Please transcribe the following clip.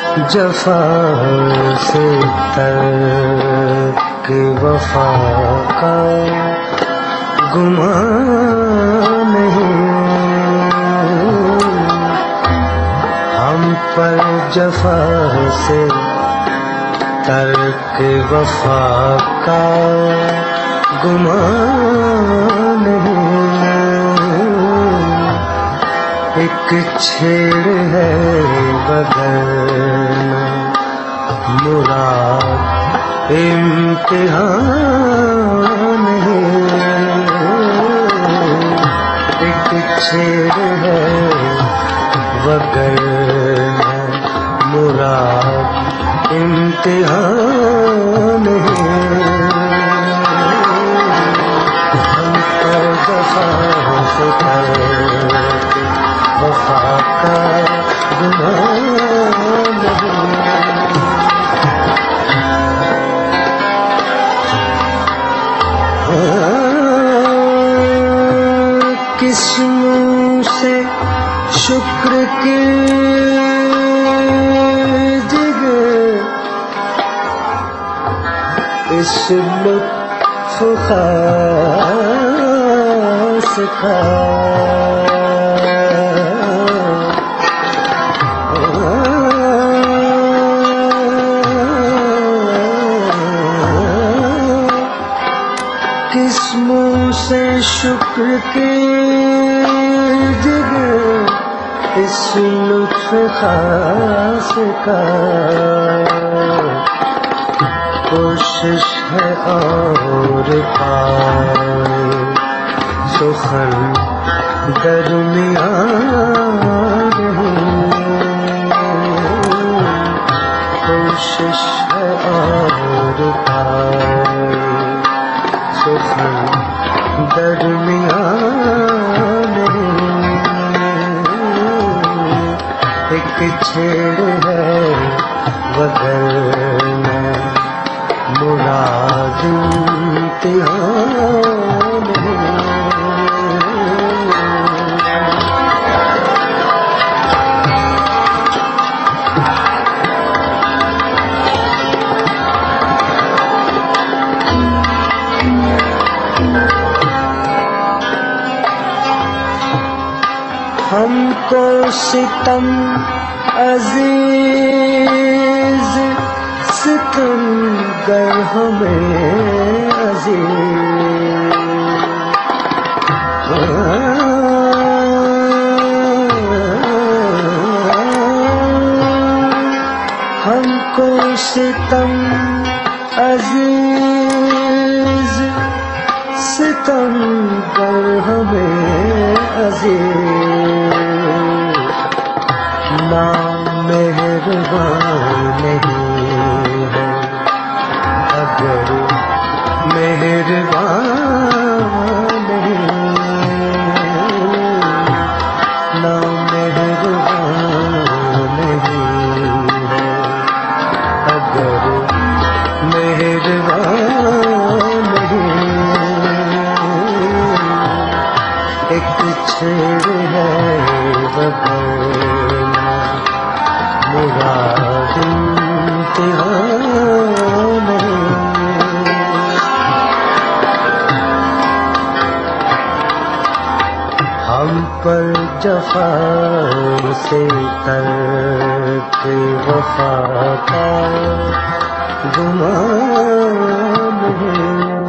जफा से तर्क वफा का गुमान नहीं, हम पर जफा से तर्क वफा का गुमान नहीं। एक छेड़ है बदलना मुराद इम्तिहान है, एक छेड़ है वगरना मुराद इम्तिहान है। हम पर जफा से वफा का गुमान नहीं। किस मुँह से शुक्र की जिगर इस लुत्फ खास का, किस मुँह से शुक्र की जिगर इस लुत्फ खास का। कोशिश है और पाए सुखन दरमियान नहीं, कोशिश है और पाए सुखन दरमियान नहीं। एक छेड़ है वगरना मुराद इम्तिहान है। हमको सितम अजीज सितम गर हमें अजीज, हमको सितम अजीज सितम गर हमें अजीज, ना मेहरबान नहीं है अगर मेहरबान नहीं, ना मेहरबान नहीं है अगर मेहरबान नहीं। एक छेड़ है बदलना मुराद इम्तिहान नहीं। हम पर जफा से तर्क वफा का गुमान है।